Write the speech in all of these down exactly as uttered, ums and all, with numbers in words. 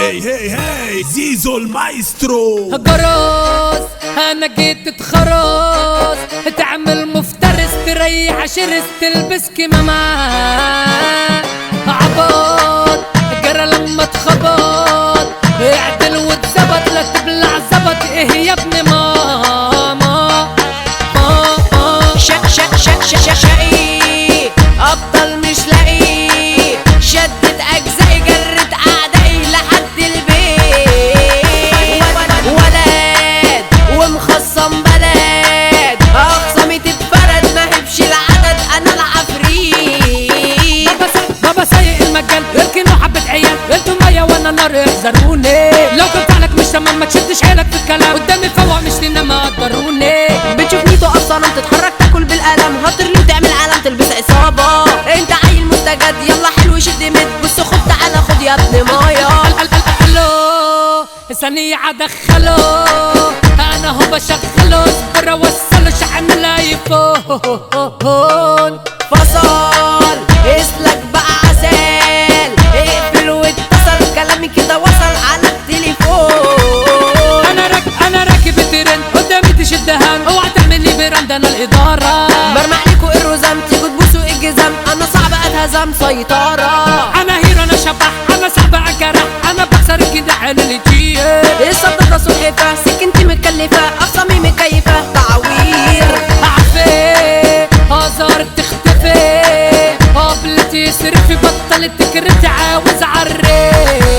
هي هي هي زيزو المايسترو جرس انا جيت اتخرس تعمل مفترس تريح شرس تلبس كمامة عبط جرى لما اتخبط اعدل واتزبط لا تبلع زبط ايه يا ابن ماما ماما شق شق شق شق شق شقي ابطل مش لاقي شدت اجزائي جرت اعدائي لحد البيت ولد ومخصم بلد اخصامي تتفرد ما هبش العدد انا العفريت بابا سايق المجال اركنوا حبة عيال انتوا مية وانا نار احذروني لو كنت عليك مش تمام ما تشدش حيلك في الكلام قدامي فوق مش لينا ما قدروني بتشوفني تقف صنم تتحرك تاكل بالقلم هترلي وتعمل علم تلبس عصابة انت عيل مستجد يلا حلو شد مد بص خد تعالى خد يا ابن مايا الو ثانية ادخله انا هو بشغله اصبر اوصله شحن الايفون فصل اسلك بقى عسل اقفل واتصل كلامي كده وصل على التليفون انا راكب انا راكب الترند قدامي تشدهان اوعى تعملي براند انا الادارة برمع لكوا الرزم تيجوا تبوسوا الجزم انا صعب اتهزم سيطرة انا هيرو انا شبح انا صعب اجرح انا بكسر كده حلو اللي الصدقة سلحفة سكنتي متكلفة اخصامي مكيفة تعوير عفي هزار تختفي قبلتي صرفي بطلت تكرتي عاوز عري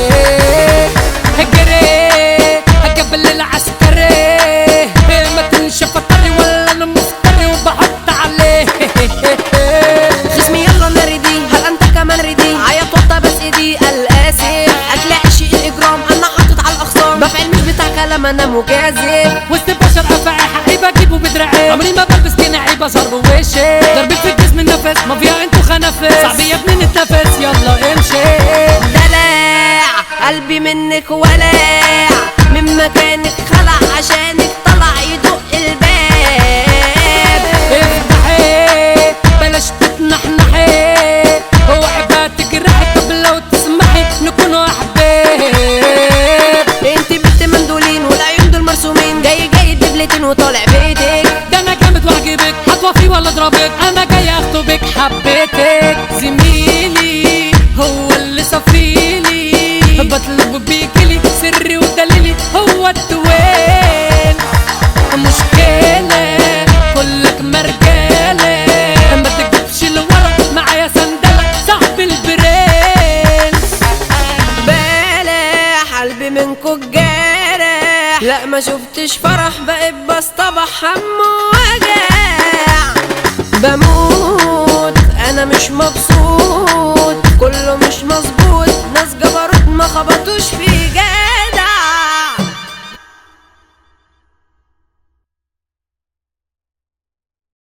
هجري هقبل العسكري ما تنشف طري ولا انا مفتري وبحط عليه خصمي يلا انا ريدي هل انت كمان ريدي عيط وطى بس ايدي الاسف اكل عشي الاجرام انا حاطط على الاخصام بفعل مش بتاع كلام انا مجازف وسط بشر افاعي حقي بجيبه بدراعي عمري ما بلبس جناحي بظهر بوشي ضربي في الجسم النفس ما فيها انتو خنافس صعب يا ابني نتنفس يلا امشي دلع قلبي منك ولع من مكانك خلع عشانك طلع يدق الباب افتحي بلاش تتنحنحي اوعي بقى تجرحي طب لو تسمحي نكونوا احباب انت بنت مندولين والعيون دول مرسومين جاي جاي دبلتين وطالع بيتك ده انا جامد واعجبك هتوفي ولا اضربك انا جاي اخطبك حبيتك زميلي هو اللي صفيلي بطلب بيجيلي سري ودليلي هو التوين مشكلة كلك مرجالة ما تجيبش لورا معايا سندلة صاحب البرنس بلح قلبي منكو الجارح لا ما شفتش فرح بقيت بصطبح هم وجع بموت انا مش مبسوط كله مش مظبوط ناس جبروت ما خبطوش في جاه